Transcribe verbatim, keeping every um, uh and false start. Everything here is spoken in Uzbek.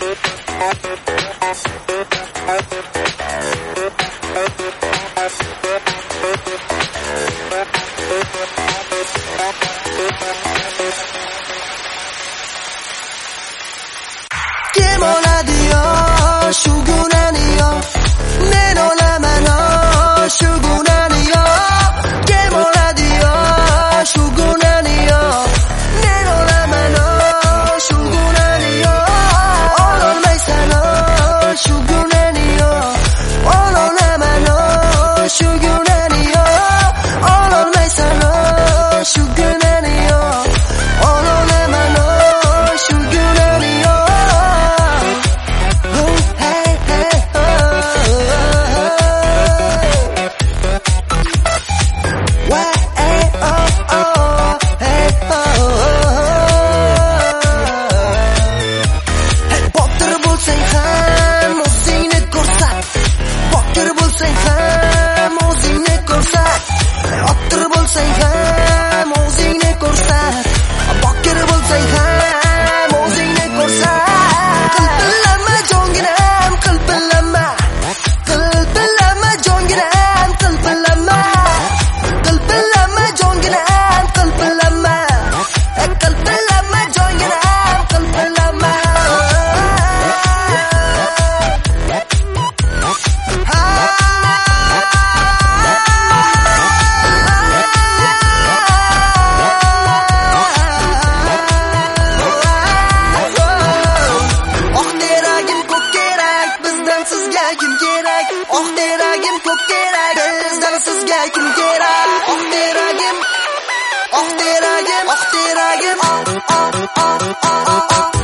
Kim oladi-yo shu gunani-yo, men olaman-o shu gunani-yo. Kim oladi-yo shu gunani-yo, men olaman-o shu gunani-yo. Ololmaysan-o shu gunani-yo, ololaman-o shu gunani-yo. Ololmaysan-o shu gunani-yo, ololaman-o shu gunani-yo. Kim kerak? Oh deragim ko'p kerak. Bizdan sizga kim kerak? Oh deragim, oh deragim, oh deragim. Oh oh oh oh oh.